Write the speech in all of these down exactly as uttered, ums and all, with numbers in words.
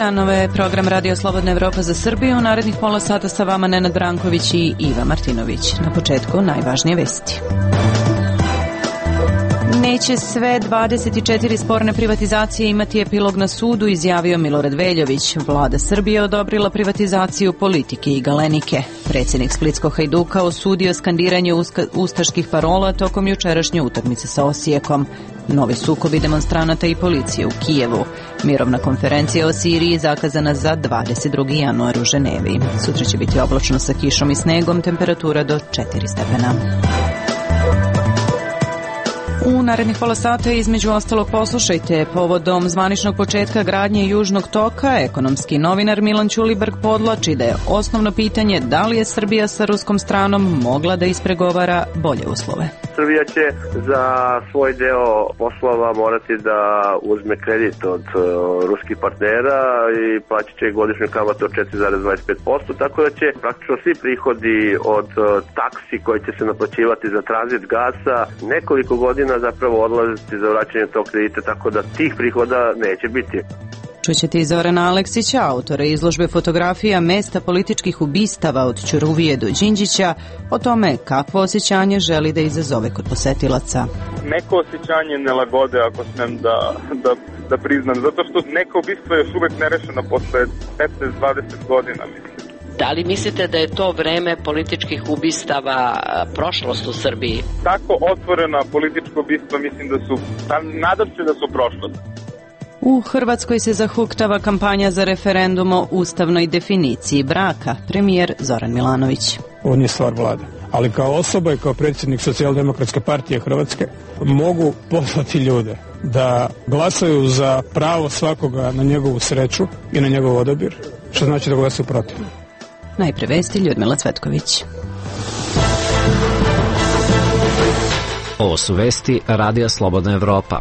dan, ovo je program Radio Slobodna Evropa za Srbiju. U narednih pola sata sa vama Nenad Branković i Iva Martinović. Na početku najvažnije vesti. Neće sve dvadeset četiri sporne privatizacije imati epilog na sudu, izjavio Milorad Veljović. Vlada Srbije odobrila privatizaciju Politike i Galenike. Predsjednik Splitskog Hajduka osudio skandiranje ustaških parola tokom jučerašnje utakmice sa Osijekom. Novi sukobi demonstranata i policije u Kijevu. Mirovna konferencija o Siriji zakazana za dvadeset drugi januar u Ženevi. Sutra će biti oblačno sa kišom i snegom, temperatura do četiri stepena. U narednih pola sata između ostalog poslušajte: povodom zvaničnog početka gradnje Južnog toka, ekonomski novinar Milan Ćulibrk podvlači da je osnovno pitanje da li je Srbija sa ruskom stranom mogla da ispregovara bolje uslove. Srbija će za svoj deo poslova morati da uzme kredit od uh, ruskih partnera i plaćat će godišnju kamatu od četiri zarez dvadeset pet posto, tako da će praktično svi prihodi od uh, taksi koji će se naplaćivati za tranzit gasa nekoliko godina zapravo odlaziti za vraćanje tog kredita, tako da tih prihoda neće biti. Čućete i Zorana Aleksića, autora izložbe fotografija mesta političkih ubistava od Ćuruvije do Đinđića, o tome kakvo osjećanje želi da izazove kod posetilaca. Neko osjećanje nelagode, ako smem da, da, da priznam, zato što neko ubistvo je još uvek nerešeno posle petnaest dvadeset godina, mislim. Da li mislite da je to vreme političkih ubistava prošlost u Srbiji? Tako otvorena političko ubistva mislim da su, nadam se da su prošlost. U Hrvatskoj se zahuktava kampanja za referendum o ustavnoj definiciji braka. Premijer Zoran Milanović. Ovo nije stvar vlade, ali kao osoba i kao predsjednik Socijaldemokratske partije Hrvatske mogu pozvati ljude da glasaju za pravo svakoga na njegovu sreću i na njegov odabir, što znači da glasaju protiv. Najpre vesti, Ljudmila Cvetković. Ovo su vesti Radija Slobodna Evropa.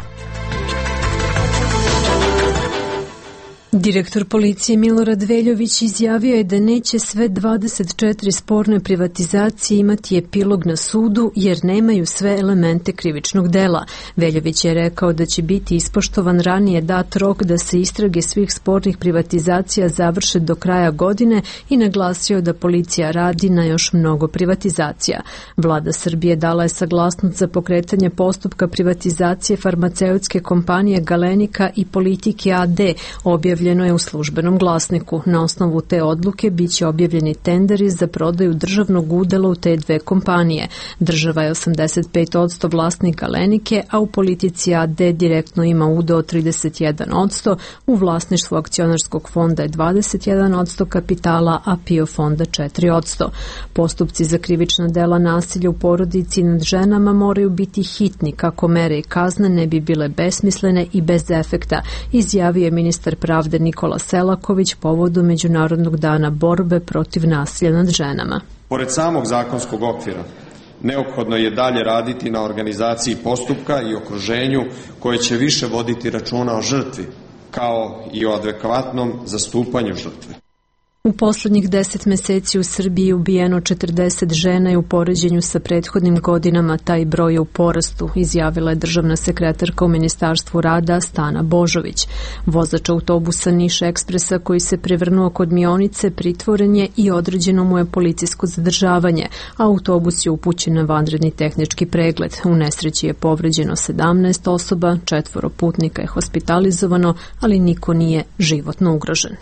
Direktor policije Milorad Veljović izjavio je da neće sve dvadeset četiri sporne privatizacije imati epilog na sudu jer nemaju sve elemente krivičnog dela. Veljović je rekao da će biti ispoštovan ranije dat rok da se istrage svih spornih privatizacija završe do kraja godine i naglasio da policija radi na još mnogo privatizacija. Vlada Srbije dala je saglasnost za pokretanje postupka privatizacije farmaceutske kompanije Galenika i Politike a de, objavljeno je u službenom glasniku. Na osnovu te odluke biće objavljeni tenderi za prodaju državnog udela u te dve kompanije. Država je osamdeset pet posto vlasnik Galenike, a u Politici a de direktno ima udeo od trideset jedan posto, u vlasništvu akcionarskog fonda je dvadeset jedan posto kapitala, a PIO fonda četiri posto. Postupci za krivična dela nasilja u porodici nad ženama moraju biti hitni kako mere i kazne ne bi bile besmislene i bez efekta, izjavio je ministar pravde Nikola Selaković povodom Međunarodnog dana borbe protiv nasilja nad ženama. Pored samog zakonskog okvira, neophodno je dalje raditi na organizaciji postupka i okruženju koje će više voditi računa o žrtvi, kao i o adekvatnom zastupanju žrtve. U poslednjih deset meseci u Srbiji je ubijeno četrdeset žena i u poređenju sa prethodnim godinama taj broj je u porastu, izjavila je državna sekretarka u Ministarstvu rada Stana Božović. Vozač autobusa Niš Ekspresa koji se prevrnuo kod Mionice pritvoren je i određeno mu je policijsko zadržavanje, a autobus je upućen na vanredni tehnički pregled. U nesreći je povređeno sedamnaest osoba, četvoro putnika je hospitalizovano, ali niko nije životno ugrožen.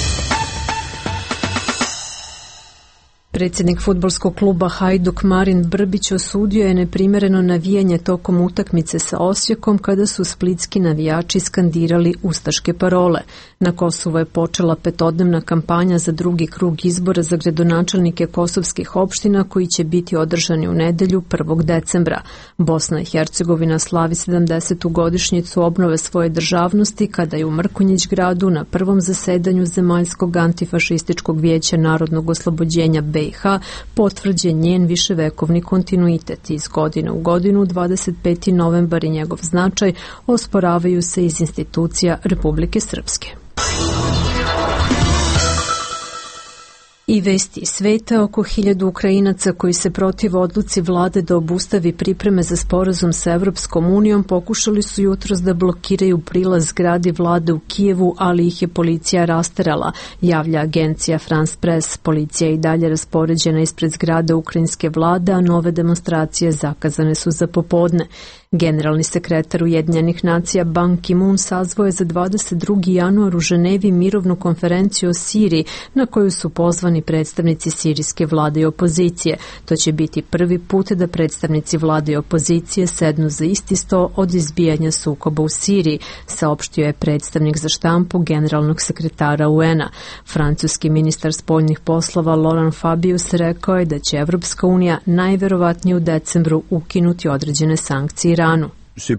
Predsjednik fudbalskog kluba Hajduk Marin Brbić osudio je neprimereno navijanje tokom utakmice sa Osijekom kada su splitski navijači skandirali ustaške parole. Na Kosovu je počela petodnevna kampanja za drugi krug izbora za gradonačelnike kosovskih opština koji će biti održani u nedelju prvog decembra. Bosna i Hercegovina slavi sedamdesetu godišnjicu obnove svoje državnosti kada je u Mrkonjić gradu na prvom zasedanju Zemaljskog antifašističkog vijeća narodnog oslobođenja B i H potvrđen njen viševekovni kontinuitet. Iz godine u godinu, dvadeset peti novembar i njegov značaj osporavaju se iz institucija Republike Srpske. I vesti sveta, oko hiljadu Ukrajinaca koji se protiv odluci vlade da obustavi pripreme za sporazum sa Evropskom unijom pokušali su jutros da blokiraju prilaz zgradi vlade u Kijevu, ali ih je policija rasterala, javlja agencija France Press. Policija je i dalje raspoređena ispred zgrade ukrajinske vlade, a nove demonstracije zakazane su za popodne. Generalni sekretar Ujedinjenih nacija Ban Ki-moon sazvao je za dvadeset drugi januar u Ženevi mirovnu konferenciju o Siriji na koju su pozvani predstavnici sirijske vlade i opozicije. To će biti prvi put da predstavnici vlade i opozicije sednu za isti sto od izbijanja sukoba u Siriji, saopštio je predstavnik za štampu generalnog sekretara U N-a. Francuski ministar spoljnih poslova Laurent Fabius rekao je da će Evropska unija najverovatnije u decembru ukinuti određene sankcije Iranu.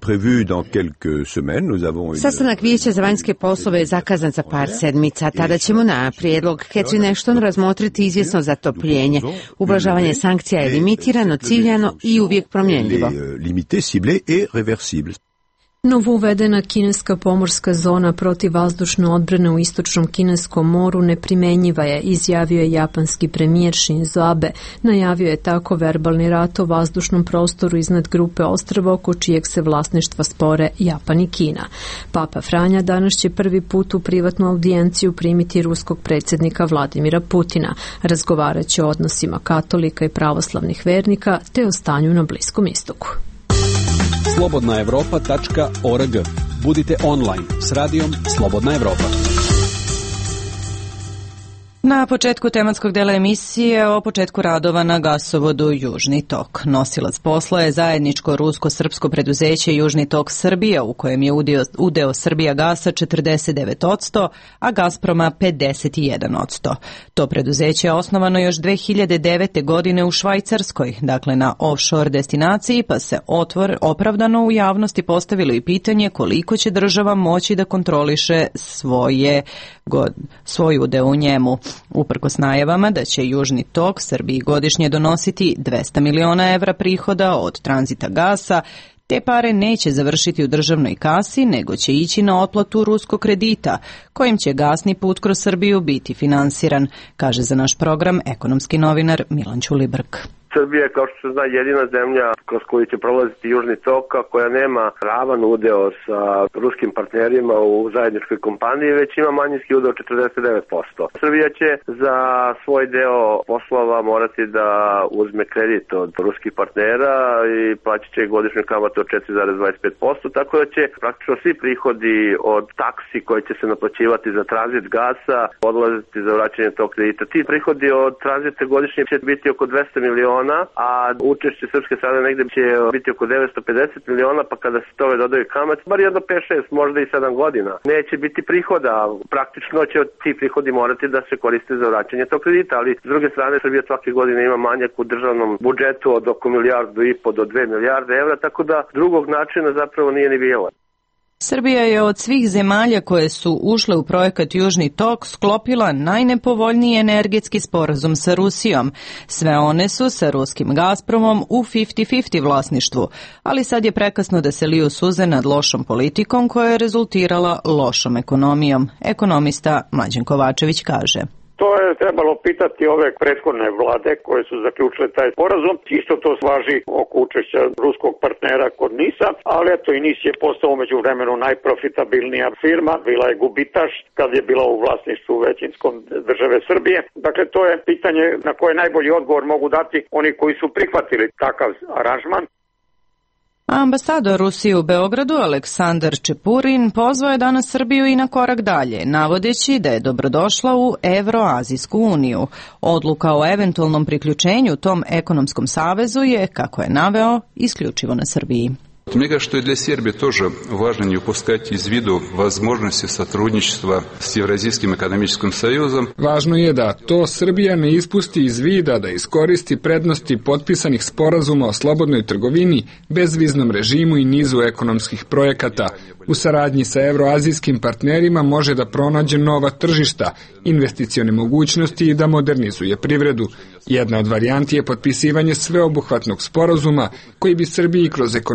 Sastanak Vijeća za vanjske poslove je zakazan za par sedmica. Tada ćemo na prijedlog Catherine Ashton razmotriti izvjesno zatopljenje. Ublažavanje sankcija je limitirano, ciljano i uvijek promjenljivo. Novo uvedena kineska pomorska zona protivvazdušne odbrane u istočnom kineskom moru neprimenjiva je, izjavio je japanski premijer Shinzo Abe. Najavio je tako verbalni rat o vazdušnom prostoru iznad grupe ostrva oko čijeg se vlasništva spore Japan i Kina. Papa Franja danas će prvi put u privatnu audijenciju primiti ruskog predsjednika Vladimira Putina. Razgovarat će o odnosima katolika i pravoslavnih vernika te o stanju na Bliskom istoku. slobodna evropa tačka org. Budite online s radijom Slobodna Evropa. Na početku tematskog dela emisije o početku radova na gasovodu Južni tok. Nosilac posla je zajedničko rusko-srpsko preduzeće Južni tok Srbija, u kojem je udeo, udeo Srbija gasa četrdeset devet posto, a Gazproma pedeset jedan posto. To preduzeće je osnovano još dve hiljade devete. godine u Švajcarskoj, dakle na offshore destinaciji, pa se otvor opravdano u javnosti postavilo i pitanje koliko će država moći da kontroliše svoje, god, svoj udeo u njemu. Uprkos najavama da će Južni tok Srbiji godišnje donositi dvesta miliona evra prihoda od tranzita gasa, te pare neće završiti u državnoj kasi, nego će ići na otplatu ruskog kredita, kojim će gasni put kroz Srbiju biti finansiran, kaže za naš program ekonomski novinar Milan Ćulibrk. Srbija je, kao što se zna, jedina zemlja kroz koju će prolaziti Južni tok, koja nema ravan udeo sa ruskim partnerima u zajedničkoj kompaniji, već ima manjinski udeo četrdeset devet posto. Srbija će za svoj deo poslova morati da uzme kredit od ruskih partnera i plaćat će godišnju kamatu od četiri zarez dvadeset pet posto, tako da će praktično svi prihodi od taksi koje će se naplaćivati za tranzit gasa odlaziti za vraćanje tog kredita. Ti prihodi od tranzita godišnje će biti oko dvesta miliona, a učešće srpske strane negde će biti oko devetsto pedeset miliona, pa kada se tove dodaju kamate, bar jedno pet šest, možda i sedam godina, neće biti prihoda. Praktično će ti prihodi morati da se koriste za vraćanje tog kredita, ali s druge strane Srbija svake godine ima manjak u državnom budžetu od oko milijardu i po do dve milijarde evra, tako da drugog načina zapravo nije ni bilo. Srbija je od svih zemalja koje su ušle u projekat Južni tok sklopila najnepovoljniji energetski sporazum sa Rusijom. Sve one su sa ruskim Gazpromom u pedeset pedeset vlasništvu, ali sad je prekasno da se liju suze nad lošom politikom koja je rezultirala lošom ekonomijom. Ekonomista Mlađan Kovačević kaže. To je trebalo pitati ove prethodne vlade koje su zaključile taj sporazum. Isto to važi oko učešća ruskog partnera kod NIS-a, ali eto i NIS je postao među vremenu najprofitabilnija firma, bila je gubitaš kad je bila u vlasništvu većinskom države Srbije. Dakle, to je pitanje na koje najbolji odgovor mogu dati oni koji su prihvatili takav aranžman. Ambasador Rusije u Beogradu Aleksandar Čepurin pozvao je danas Srbiju i na korak dalje, navodeći da je dobrodošla u Evroazijsku uniju. Odluka o eventualnom priključenju tom ekonomskom savezu je, kako je naveo, isključivo na Srbiji. Мне кажется, что и для Сербии тоже важно не упускать из виду возможности сотрудничества с Евразийским экономическим союзом. Važno je da to Srbija ne ispusti iz vida, da iskoristi prednosti potpisanih sporazuma o slobodnoj trgovini, bezviznom režimu i nizu ekonomskih projekata. U saradnji sa evroazijskim partnerima može da pronađe nova tržišta, investicione mogućnosti i da modernizuje privredu. Jedna od varijanti je potpisivanje sveobuhvatnog sporazuma koji bi Srbiji kroz ekonomiju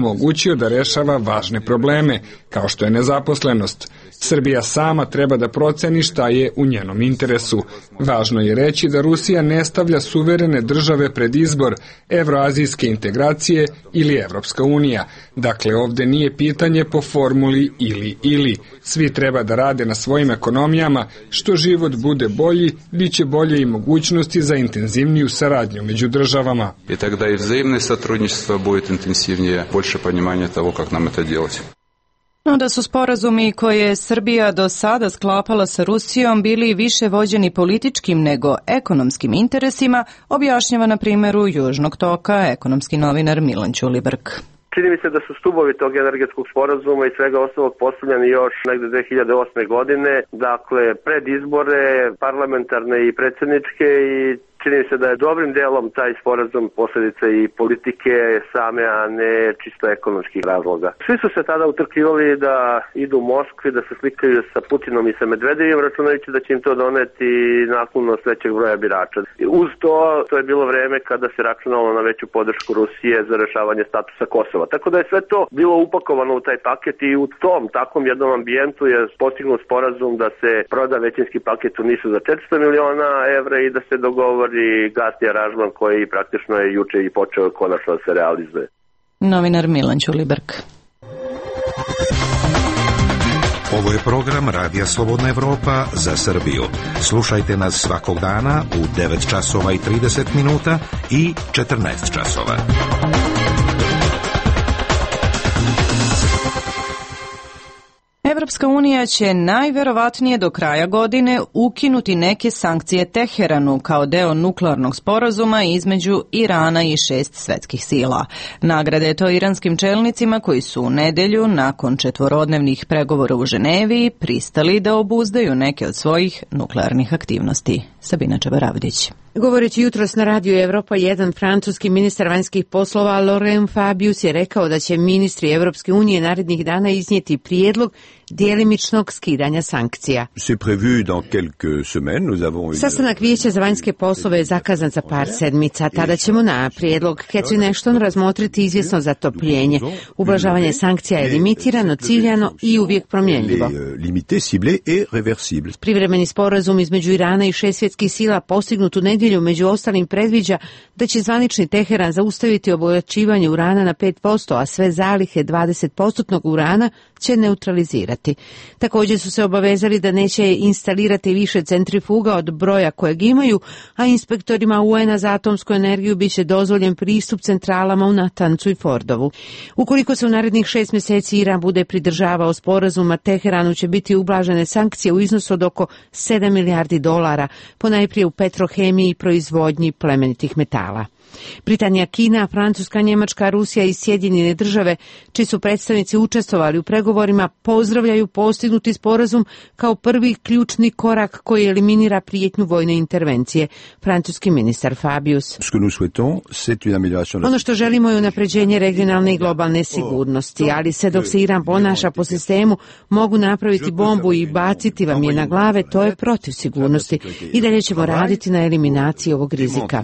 omogućio da rešava važne probleme, kao što je nezaposlenost. Srbija sama treba da proceni šta je u njenom interesu. Važno je reći da Rusija ne stavlja suverene države pred izbor evroazijske integracije ili Evropska unija. Dakle, ovde nije pitanje po formuli ili ili. Svi treba da rade na svojim ekonomijama, što život bude bolji, bit će bolje i mogućnosti za intenzivniju saradnju među državama. I тогда и взаимное сотрудничество будет интенсивнее, больше понимания того, как нам это делать. No da su sporazumi koje je Srbija do sada sklapala sa Rusijom bili više vođeni političkim nego ekonomskim interesima, objašnjava na primjeru Južnog toka ekonomski novinar Milan Ćulibrk. Čini mi se da su stubovi tog energetskog sporazuma i svega ostalog postavljeni još negde dve hiljade osme godine, dakle pred izbore parlamentarne i predsjedničke, i čini mi se da je dobrim delom taj sporazum posljedica i politike same, a ne čisto ekonomskih razloga. Svi su se tada utrkivali da idu u Moskvi, da se slikaju sa Putinom i sa Medvedevim, računajući da će im to doneti naklonost većeg broja birača. Uz to, to je bilo vreme kada se računalo na veću podršku Rusije za rešavanje statusa Kosova. Tako da je sve to bilo upakovano u taj paket i u tom takvom jednom ambijentu je postignut sporazum da se proda većinski paket u Nišu za četiristo miliona evra i da se dogovori i gasni aranžman koji praktično je juče i počeo konačno da se realizuje. Novinar Milan Ćulibrk. Ovo je program Radija Slobodna Evropa za Srbiju. Slušajte nas svakog dana u devet časova i trideset minuta i četrnaest časova. Evropska unija će najverovatnije do kraja godine ukinuti neke sankcije Teheranu kao deo nuklearnog sporazuma između Irana i šest svetskih sila. Nagrade je to iranskim čelnicima koji su u nedelju, nakon četvorodnevnih pregovora u Ženevi, pristali da obuzdaju neke od svojih nuklearnih aktivnosti. Sabina Čabaravdić. Govoreći jutros na radiju Evropa jedan, francuski ministar vanjskih poslova Laurent Fabius je rekao da će ministri Evropske unije narednih dana iznijeti prijedlog djelimičnog skidanja sankcija. Sastanak Vijeća za vanjske poslove je zakazan za par sedmica. Tada ćemo na prijedlog Catherine Ashton razmotriti izvjesno zatopljenje. Ublažavanje sankcija je limitirano, ciljano i uvijek promjenljivo. Privremeni sporazum između Irana i šest svjetskih sila postignut u nedjelju među ostalim predviđa da će zvanični Teheran zaustaviti obogaćivanje urana na pet posto, a sve zalihe dvadeset posto urana će neutralizirati. Također su se obavezali da neće instalirati više centrifuga od broja kojeg imaju, a inspektorima U N-a za atomsku energiju bit će dozvoljen pristup centralama u Natancu i Fordovu. Ukoliko se u narednih šest mjeseci Iran bude pridržavao sporazuma, Teheranu će biti ublažene sankcije u iznosu od oko sedam milijardi dolara, ponajprije u petrohemiji i proizvodnji plemenitih metala. Britanija, Kina, Francuska, Njemačka, Rusija i Sjedinjene države, čiji su predstavnici učestvovali u pregovorima, pozdravljaju postignuti sporazum kao prvi ključni korak koji eliminira prijetnju vojne intervencije. Francuski ministar Fabius. Ono što želimo je unapređenje regionalne i globalne sigurnosti, ali se dok se Iran ponaša po sistemu mogu napraviti bombu i baciti vam je na glave, to je protiv sigurnosti. I dalje ćemo raditi na eliminaciji ovog rizika.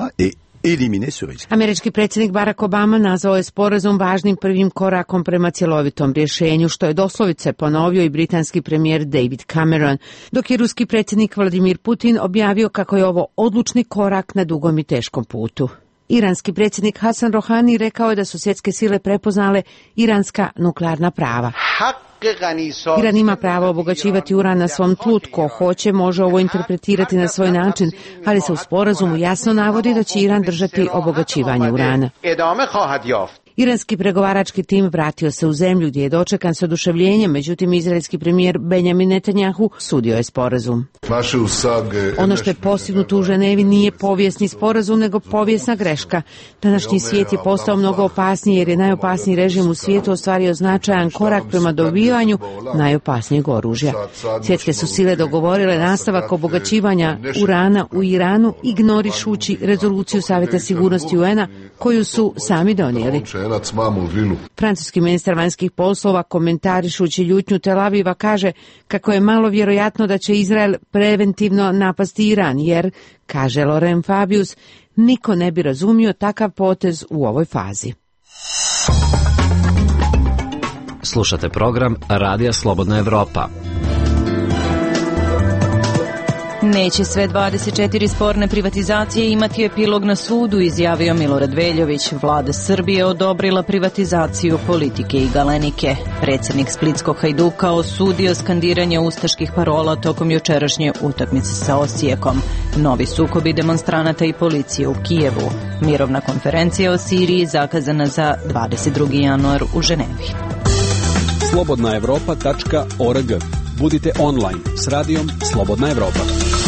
Američki predsjednik Barack Obama nazvao je sporazum važnim prvim korakom prema cjelovitom rješenju, što je doslovice ponovio i britanski premijer David Cameron, dok je ruski predsjednik Vladimir Putin objavio kako je ovo odlučni korak na dugom i teškom putu. Iranski predsjednik Hasan Rohani rekao je da su svjetske sile prepoznale iranska nuklearna prava. Iran ima pravo obogaćivati uran na svom tlu, tko hoće može ovo interpretirati na svoj način, ali se u sporazumu jasno navodi da će Iran držati obogaćivanje urana. Iranski pregovarački tim vratio se u zemlju gdje je dočekan s oduševljenjem, međutim izraelski premijer Benjamin Netanjahu sudio je sporazum. Ono što je postignuto u Ženevi nije povijesni sporazum, nego povijesna greška. Današnji svijet je postao mnogo opasniji jer je najopasniji režim u svijetu ostvario značajan korak prema dobivanju najopasnijeg oružja. Svjetske su sile dogovorile nastavak obogaćivanja urana u Iranu, ignorišući rezoluciju Savjeta sigurnosti U N-a koju su sami donijeli. Francuski ministar vanjskih poslova, komentarišući ljutnju Tel Aviva, kaže kako je malo vjerojatno da će Izrael preventivno napasti Iran, jer, kaže Laurent Fabius, niko ne bi razumio takav potez u ovoj fazi. Slušate program Radija Slobodna Evropa. Neće sve dvadeset četiri sporne privatizacije imati epilog na sudu, izjavio Milorad Veljović. Vlada Srbije odobrila privatizaciju Politike i Galenike. Predsjednik splitskog Hajduka osudio skandiranje ustaških parola tokom jučerašnje utakmice sa Osijekom. Novi sukobi demonstranata i policije u Kijevu. Mirovna konferencija o Siriji zakazana za dvadeset drugi januar u Ženevi. slobodna evropa tačka org. Budite online s radijom Slobodna Evropa.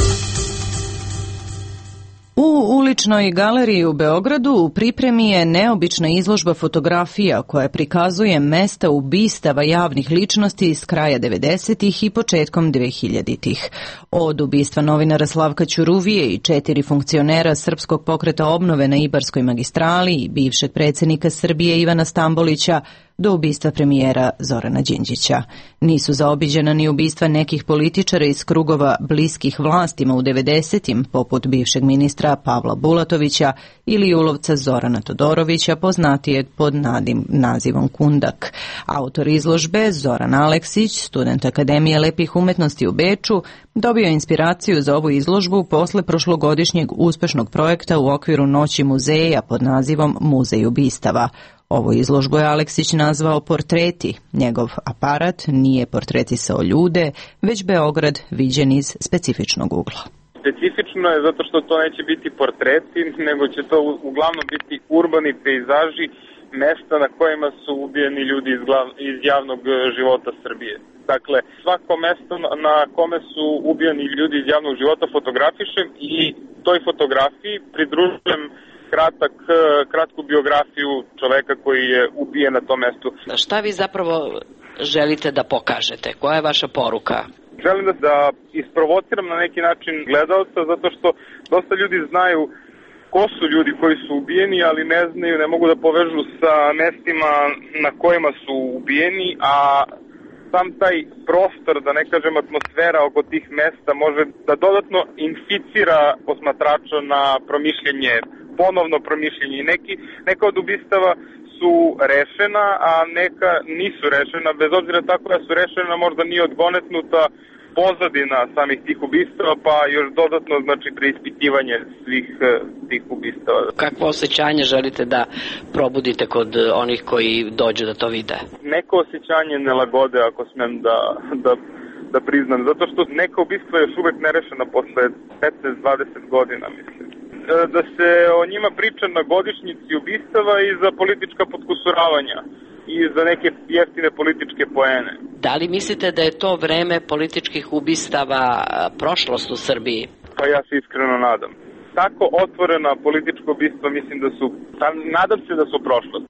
U uličnoj galeriji u Beogradu u pripremi je neobična izložba fotografija koja prikazuje mesta ubistava javnih ličnosti iz kraja devedesetih i početkom dvehiljaditih. Od ubistva novinara Slavka Ćuruvije i četiri funkcionera Srpskog pokreta obnove na Ibarskoj magistrali i bivšeg predsjednika Srbije Ivana Stambolića do ubistva premijera Zorana Đinđića. Nisu zaobiđena ni ubistva nekih političara iz krugova bliskih vlastima u devedesetim, poput bivšeg ministra Pavla Bulatovića ili ulovca Zorana Todorovića, poznatijeg pod nadim, nazivom Kundak. Autor izložbe, Zoran Aleksić, student Akademije lepih umetnosti u Beču, dobio inspiraciju za ovu izložbu posle prošlogodišnjeg uspešnog projekta u okviru Noći muzeja pod nazivom Muzej ubistava. Ovu izložbu je Aleksić nazvao Portreti. Njegov aparat nije portretisao ljude, već Beograd viđen iz specifičnog ugla. Specifično je zato što to neće biti portreti, nego će to uglavnom biti urbani pejzaži mesta na kojima su ubijeni ljudi iz, glav, iz javnog života Srbije. Dakle, svako mesto na kome su ubijeni ljudi iz javnog života fotografišem i toj fotografiji pridružujem kratak, kratku biografiju čoveka koji je ubijen na tom mestu. Šta vi zapravo želite da pokažete? Koja je vaša poruka? Želim da, da isprovociram na neki način gledalca, zato što dosta ljudi znaju ko su ljudi koji su ubijeni, ali ne znaju, ne mogu da povežu sa mestima na kojima su ubijeni, a sam taj prostor, da ne kažem atmosfera oko tih mesta, može da dodatno inficira posmatrača na promišljenje, ponovno promišljenje. I neki, neka od ubistava su rešena, a neka nisu rešena, bez obzira tako da su rešena, možda nije odgonetnuta pozadina samih tih ubistava, pa još dodatno znači preispitivanje svih tih ubistava. Kakvo osjećanje želite da probudite kod onih koji dođu da to vide? Neko osjećanje nelagode, ako smem da, da, da priznam, zato što neka ubistva je još uvek nerešena posle petnaest dvadeset godina, mislim. Da se o njima priča na godišnjici ubistava i za politička potkusuravanja i za neke jeftine političke poene. Da li mislite da je to vreme političkih ubistava prošlost u Srbiji? Pa ja se iskreno nadam. Tako otvorena politička ubistva mislim da su, nadam se da su prošlost.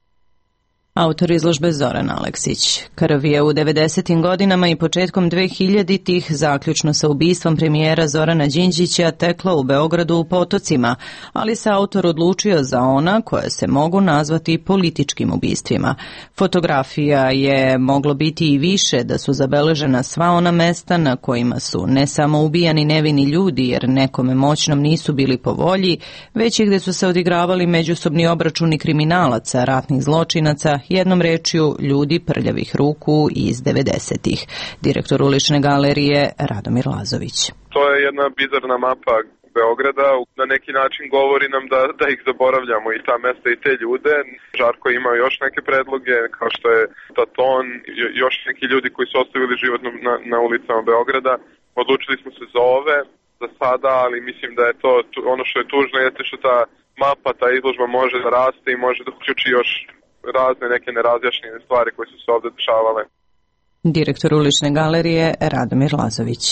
Autor izložbe Zoran Aleksić. Krv je u devedesetim godinama i početkom dvehiljaditih, zaključno sa ubistvom premijera Zorana Đinđića, tekla u Beogradu u Potocima, ali se autor odlučio za ona koja se mogu nazvati političkim ubistvima. Fotografija je moglo biti i više da su zabeležena sva ona mesta na kojima su ne samo ubijani nevini ljudi jer nekome moćnom nisu bili po volji, već i gde su se odigravali međusobni obračuni kriminalaca, ratnih zločinaca, jednom rečju ljudi prljavih ruku iz devedesetih. Direktor ulične galerije Radomir Lazović. To je jedna bizarna mapa Beograda, na neki način govori nam da, da ih zaboravljamo i ta mesta i te ljude. Žarko ima još neke predloge, kao što je Taton, još neki ljudi koji su ostavili život na, na ulicama Beograda. Odlučili smo se za ove, za sada, ali mislim da je to ono što je tužno, jeste što ta mapa, ta izložba može da raste i može da uključi još razne neke nerazjašnjene stvari koje su se ovde dešavale. Direktor ulične galerije Radomir Lazović.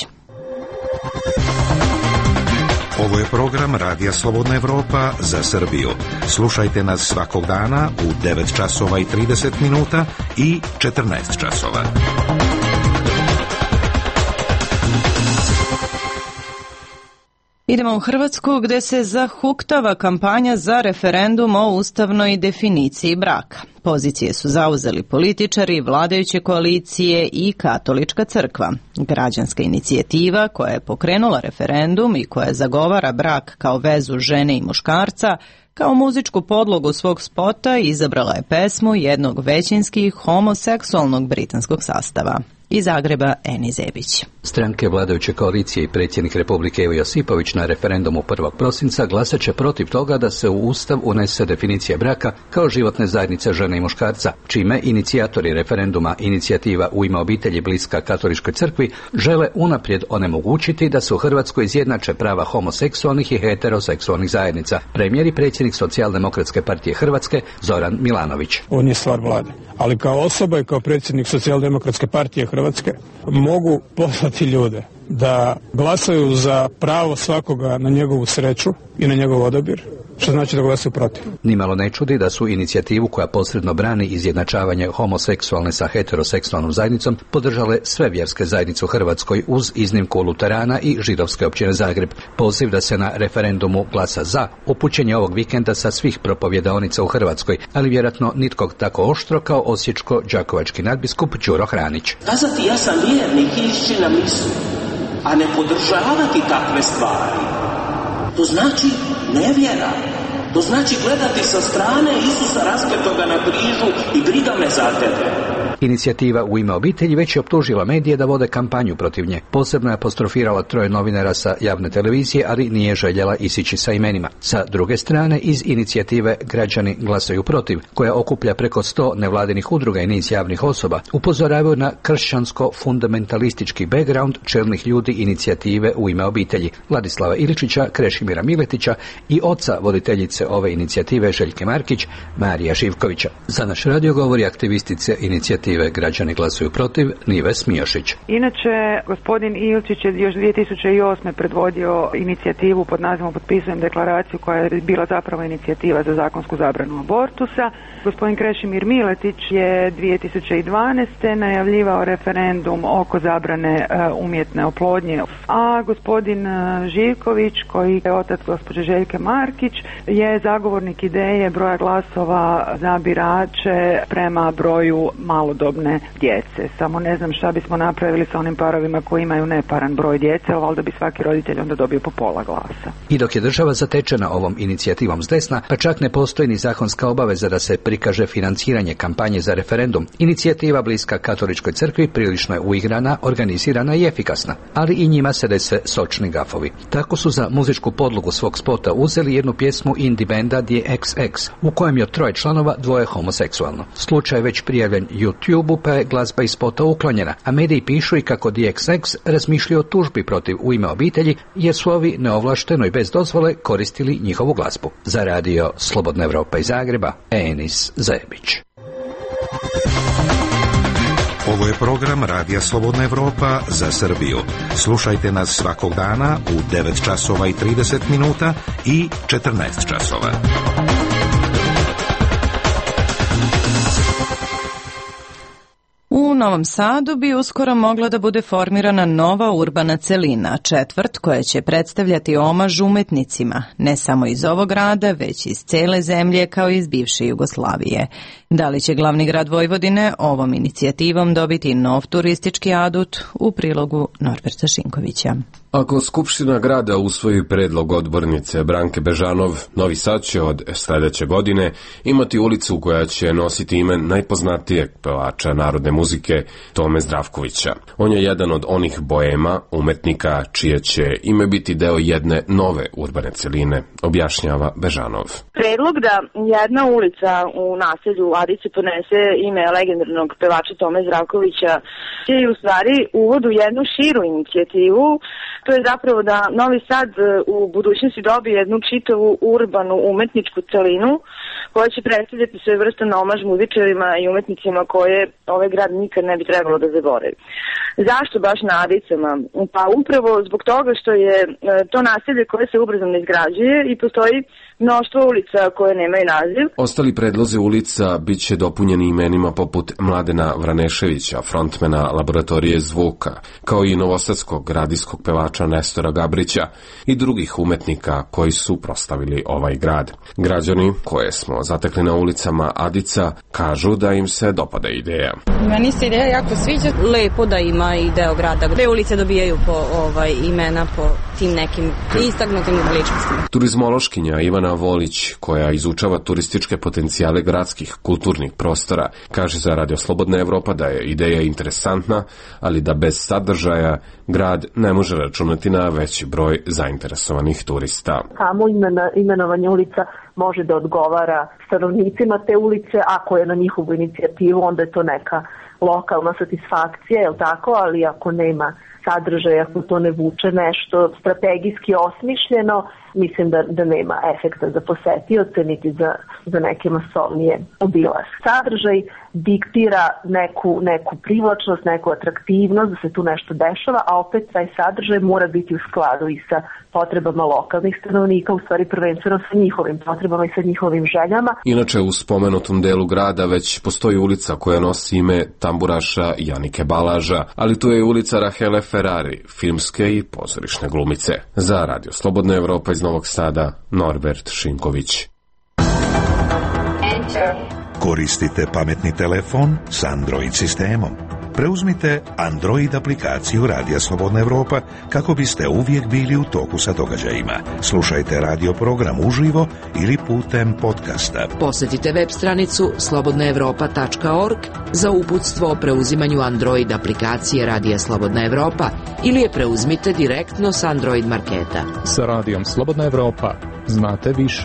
Ovo je program Radija Slobodna Evropa za Srbiju. Slušajte nas svakog dana u devet časova i trideset minuta i četrnaest časova. Idemo u Hrvatsku gdje se zahuktava kampanja za referendum o ustavnoj definiciji braka. Pozicije su zauzeli političari, vladajuće koalicije i Katolička crkva. Građanska inicijativa koja je pokrenula referendum i koja zagovara brak kao vezu žene i muškarca, kao muzičku podlogu svog spota izabrala je pesmu jednog većinski homoseksualnog britanskog sastava. Iz Zagreba Eni Zebić. Stranke vladajuće koalicije i predsjednik Republike Ivo Josipović na referendumu prvog prosinca glasat će protiv toga da se u Ustav unese definicija braka kao životne zajednice žene i muškarca, čime inicijatori referenduma Inicijativa U ime obitelji bliska Katoličkoj crkvi žele unaprijed onemogućiti da se u Hrvatskoj izjednače prava homoseksualnih i heteroseksualnih zajednica. Premijer i predsjednik Socijaldemokratske partije Hrvatske Zoran Milanović. On je stvar vlade, ali kao osoba i kao predsjednik Socijaldemokratske partije Hrvatske mogu poslati ljude da glasaju za pravo svakoga na njegovu sreću i na njegov odabir, što znači da glasaju protiv. Nimalo ne čudi da su inicijativu koja posredno brani izjednačavanje homoseksualne sa heteroseksualnom zajednicom podržale sve vjerske zajednice u Hrvatskoj uz iznimku luterana i židovske općine Zagreb. Poziv da se na referendumu glasa za upućen je ovog vikenda sa svih propovjedaonica u Hrvatskoj, ali vjerojatno nitko tako oštro kao osječko-đakovački nadbiskup Đuro Hranić. Kazati ja sam vjernik i ići na misu, a ne podržavati takve stvari, to znači nevjera. To znači gledati sa strane Isusa raspetoga na križu i briga me za tebe. Inicijativa U ime obitelji već je optužila medije da vode kampanju protiv nje. Posebno je apostrofirala troje novinara sa javne televizije, ali nije željela isići sa imenima. Sa druge strane, iz inicijative Građani glasaju protiv, koja okuplja preko sto nevladinih udruga i niz javnih osoba, upozoravaju na kršćansko-fundamentalistički background čelnih ljudi inicijative U ime obitelji, Vladislava Iličića, Krešimira Miletića i oca voditeljice ove inicijative Željke Markić, Marija Živkovića. Za naš radio govori aktivistice inicijative Građani glasuju protiv, Nive Smijošić. Inače, gospodin Ilčić je još dvije tisuće osme predvodio inicijativu pod nazivom Potpisujem deklaraciju koja je bila zapravo inicijativa za zakonsku zabranu abortusa. Gospodin Krešimir Miletić je dvije tisuće dvanaeste najavljivao referendum oko zabrane uh, umjetne oplodnje, a gospodin uh, Živković, koji je otac gospođe Željke Markić, je zagovornik ideje broja glasova za birače prema broju malodobne djece. Samo ne znam šta bismo napravili sa onim parovima koji imaju neparan broj djece, ali valjda bi svaki roditelj onda dobio po pola glasa. I dok je država zatečena ovom inicijativom s desna, pa čak ne postoji ni zakonska obaveza da se prikaže financiranje kampanje za referendum, inicijativa bliska Katoličkoj crkvi prilično je uigrana, organizirana i efikasna, ali i njima se dese sočni gafovi. Tako su za muzičku podlogu svog spota uzeli jednu pjesmu indie benda The X X, u kojem je od troje članova dvoje homoseksualno. Slučaj je već prijavljen YouTube-u, pa je glazba iz spota uklonjena, a mediji pišu i kako The X X razmišljaju o tužbi protiv U ime obitelji, jer su ovi neovlašteno i bez dozvole koristili njihovu glazbu. Za radio Slobodna Evropa iz Zagreba, Enis Zebić. Ovo je program Radija Slobodna Evropa za Srbiju. Slušajte nas svakog dana u devet časova i trideset minuta i četrnaest časova. U Novom Sadu bi uskoro mogla da bude formirana nova urbana celina, četvrt koja će predstavljati omaž umetnicima, ne samo iz ovog grada, već iz cele zemlje kao i iz bivše Jugoslavije. Da li će glavni grad Vojvodine ovom inicijativom dobiti nov turistički adut? U prilogu Norberta Šinkovića. Ako Skupština grada usvoji predlog odbornice Branke Bežanov, Novi Sad će od sljedeće godine imati ulicu koja će nositi ime najpoznatijeg pevača narodne muzike Tome Zdravkovića. On je jedan od onih boema, umetnika čije će ime biti deo jedne nove urbane celine, objašnjava Bežanov. Predlog da jedna ulica u naselju Adice ponese ime legendarnog pevača Tome Zdravkovića je u stvari uvod u jednu širu inicijativu. To je zapravo da Novi Sad u budućnosti dobije jednu čitavu urbanu umetničku celinu koja će predstavljati svojevrstan omaž muzičarima i umetnicima koje ovaj grad nikad ne bi trebalo da zaboravi. Zašto baš na Adicama? Pa upravo zbog toga što je to naselje koje se ubrzano izgrađuje i postoji mnoštvo ulica koje nemaju naziv. Ostali predlozi ulica bit će dopunjeni imenima poput Mladena Vraneševića, frontmena Laboratorije zvuka, kao i novosadskog radijskog pevača pevača Nestora Gabrića i drugih umetnika koji su proslavili ovaj grad. Građani koje smo zatekli na ulicama Adica kažu da im se dopada ideja. Meni se ideja jako sviđa. Lepo da ima i deo grada gde ulice dobijaju po ovaj, imena po tim nekim istaknutim ličnostima. Turizmološkinja Ivana Volić, koja izučava turističke potencijale gradskih kulturnih prostora, kaže za Radio Slobodna Evropa da je ideja interesantna, ali da bez sadržaja grad ne može računati na veći broj zainteresovanih turista. Samo imena, imenovanje ulica može da odgovara stanovnicima te ulice, ako je na njihovu inicijativu, onda je to neka lokalna satisfakcija, je li tako, ali ako nema sadržaja, ako to ne vuče nešto strategijski osmišljeno, mislim da, da nema efekta za posetioce niti za, za neke masovnije obilaske. Sadržaj diktira neku, neku privlačnost, neku atraktivnost, da se tu nešto dešava, a opet taj sadržaj mora biti u skladu i sa potrebama lokalnih stanovnika, u stvari prvenstveno sa njihovim potrebama i sa njihovim željama. Inače, u spomenutom delu grada već postoji ulica koja nosi ime tamburaša Janike Balaža, ali tu je i ulica Rahele Ferrari, filmske i pozorišne glumice. Za Radio Slobodna Evropa iz Novog Sada, Norbert Šinković. Koristite pametni telefon s Android sistemom. Preuzmite Android aplikaciju Radija Slobodna Evropa kako biste uvijek bili u toku sa događajima. Slušajte radio program uživo ili putem podcasta. Posjetite web stranicu slobodna evropa tačka org za uputstvo o preuzimanju Android aplikacije Radija Slobodna Evropa ili je preuzmite direktno s Android marketa. Sa Radijom Slobodna Evropa znate više.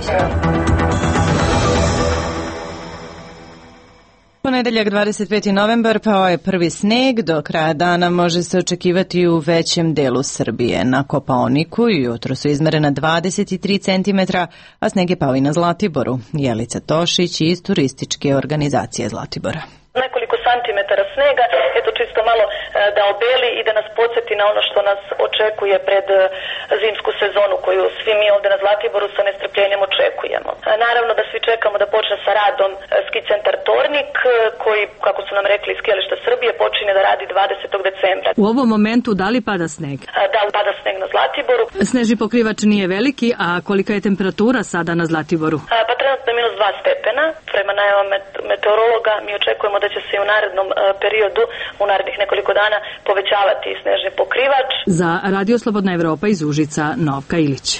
Ponedeljak dvadeset peti novembar pao je prvi sneg, do kraja dana može se očekivati u većem delu Srbije. Na Kopaoniku jutro su izmerena dvadeset tri centimetra, a sneg je pao i na Zlatiboru. Jelica Tošić iz turističke organizacije Zlatibora. Nekoliko santimetara snega, eto čisto malo da obeli i da nas podsjeti na ono što nas očekuje pred zimsku sezonu koju svi mi ovde na Zlatiboru sa nestrpljenjem očekujemo. Naravno da svi čekamo da počne sa radom ski centar Tornik koji, kako su nam rekli iz Skijališta Srbije, počinje da radi dvadesetog decembra. U ovom momentu da li pada sneg? Da, pada sneg na Zlatiboru. Snežni pokrivač nije veliki, a kolika je temperatura sada na Zlatiboru? Pa trenutno minus dva stepena. Prema najavama meteorologa mi očekujemo da će se i u narednom periodu, u narednih nekoliko dana, povećavati snežni pokrivač. Za Radio Slobodna Evropa iz Užica, Novka Ilić.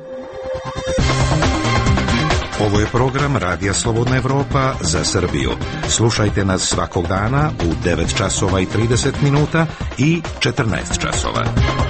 Ovo je program Radija Slobodna Evropa za Srbiju. Slušajte nas svakog dana u devet časova i trideset minuta i četrnaest časova.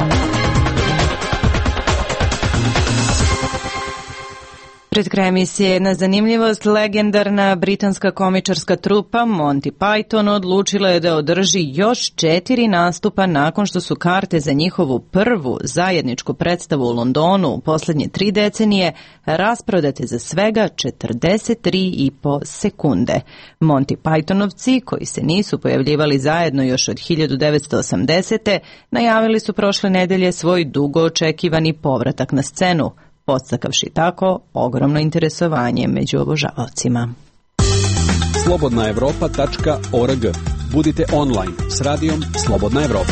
Pred krajem emisije jedna zanimljivost. Legendarna britanska komičarska trupa Monty Python odlučila je da održi još četiri nastupa nakon što su karte za njihovu prvu zajedničku predstavu u Londonu u posljednje tri decenije rasprodate za svega četrdeset tri i po sekunde. Monty Pythonovci, koji se nisu pojavljivali zajedno još od hiljadu devetsto osamdesete. najavili su prošle nedelje svoj dugo očekivani povratak na scenu, podstakavši tako ogromno interesovanje među obožavaocima. slobodna evropa tačka org. Budite online s radijom Slobodna Evropa.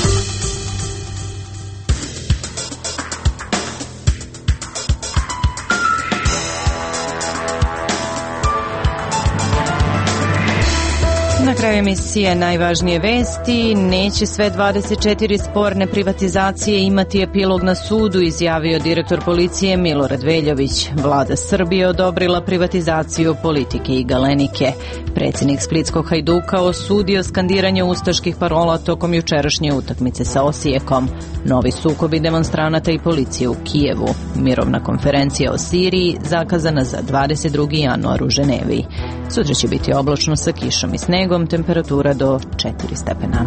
Na kraju emisije najvažnije vesti. Neće sve dvadeset četiri sporne privatizacije imati epilog na sudu, izjavio direktor policije Milorad Veljović. Vlada Srbije odobrila privatizaciju Politike i Galenike. Predsjednik splitskog Hajduka osudio skandiranje ustaških parola tokom jučerašnje utakmice sa Osijekom. Novi sukobi demonstranata i policije u Kijevu. Mirovna konferencija o Siriji zakazana za dvadeset drugi januar u Ženevi. Sutra će biti oblačno sa kišom i snegom, temperatura do četiri stepena.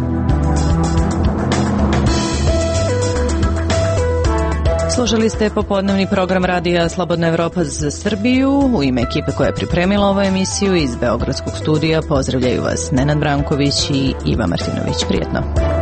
Slušali ste popodnevni program Radija Slobodna Evropa za Srbiju. U ime ekipe koja je pripremila ovu emisiju iz Beogradskog studija pozdravljaju vas Nenad Branković i Iva Martinović. Prijetno.